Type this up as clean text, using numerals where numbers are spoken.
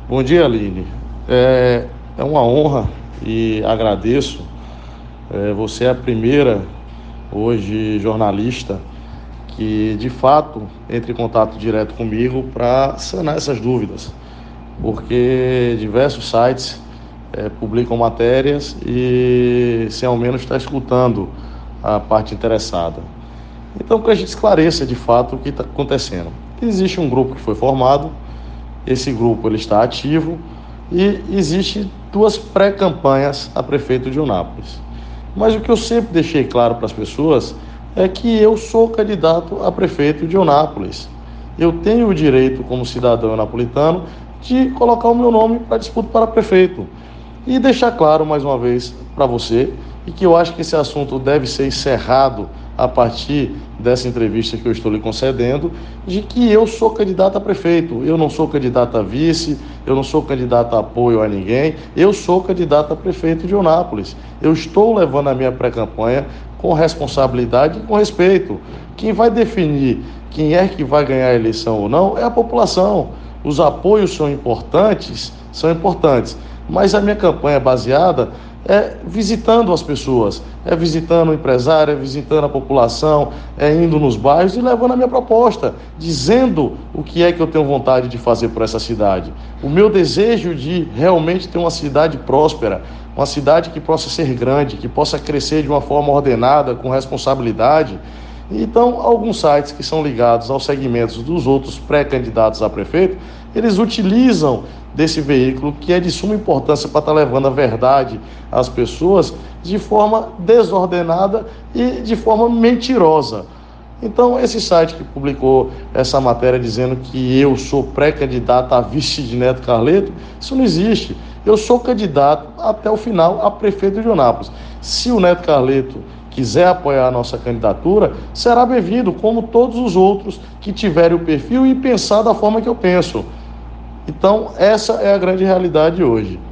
Bom dia, Aline. É uma honra e agradeço. Você é a primeira, hoje, jornalista que, de fato, entra em contato direto comigo para sanar essas dúvidas, porque diversos sites publicam matérias e, sem ao menos, estar escutando a parte interessada. Então, que a gente esclareça, de fato, o que está acontecendo. Existe um grupo que foi formado. Esse grupo ele está ativo e existe duas pré-campanhas a prefeito de Eunápolis. Mas o que eu sempre deixei claro para as pessoas é que eu sou candidato a prefeito de Eunápolis. Eu tenho o direito, como cidadão napolitano, de colocar o meu nome para disputa para prefeito. E deixar claro mais uma vez para você, e que eu acho que esse assunto deve ser encerrado a partir dessa entrevista que eu estou lhe concedendo, de que eu sou candidato a prefeito, eu não sou candidato a vice, eu não sou candidato a apoio a ninguém, eu sou candidato a prefeito de Eunápolis. Eu estou levando a minha pré-campanha com responsabilidade e com respeito. Quem vai definir quem é que vai ganhar a eleição ou não é a população. Os apoios são importantes, mas a minha campanha é baseada visitando as pessoas, visitando o empresário, visitando a população, indo nos bairros e levando a minha proposta, dizendo o que é que eu tenho vontade de fazer por essa cidade. O meu desejo de realmente ter uma cidade próspera, uma cidade que possa ser grande, que possa crescer de uma forma ordenada, com responsabilidade. Então, alguns sites que são ligados aos segmentos dos outros pré-candidatos a prefeito, eles utilizam desse veículo que é de suma importância para estar levando a verdade às pessoas de forma desordenada e de forma mentirosa. Então, esse site que publicou essa matéria dizendo que eu sou pré-candidato a vice de Neto Carleto, isso não existe. Eu sou candidato até o final a prefeito de Eunápolis. Se o Neto Carleto quiser apoiar a nossa candidatura, será bem-vindo, como todos os outros que tiverem o perfil e pensar da forma que eu penso. Então, essa é a grande realidade hoje.